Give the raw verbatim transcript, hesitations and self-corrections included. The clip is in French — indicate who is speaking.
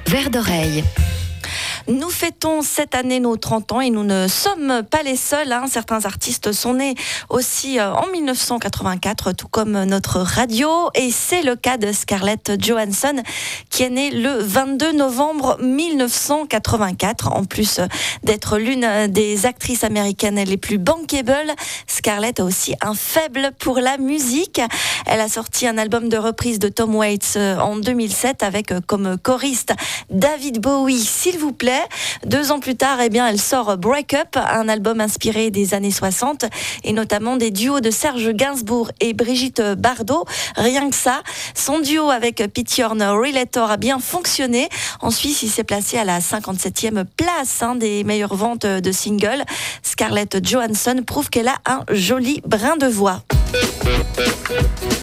Speaker 1: Vert d'oreille.
Speaker 2: Nous fêtons cette année nos trente ans et nous ne sommes pas les seuls. Hein. Certains artistes sont nés aussi en mille neuf cent quatre-vingt-quatre, tout comme notre radio. Et c'est le cas de Scarlett Johansson, qui est née le vingt-deux novembre mille neuf cent quatre-vingt-quatre. En plus d'être l'une des actrices américaines les plus bankable, Scarlett a aussi un faible pour la musique. Elle a sorti un album de reprise de Tom Waits en deux mille sept avec comme choriste David Bowie, s'il vous plaît. Deux ans plus tard, eh bien, elle sort Break Up, un album inspiré des années soixante et notamment des duos de Serge Gainsbourg et Brigitte Bardot. Rien que ça, son duo avec Pete Yorn, Relator, a bien fonctionné. En Suisse, il s'est placé à la cinquante-septième place hein, des meilleures ventes de singles. Scarlett Johansson prouve qu'elle a un joli brin de voix.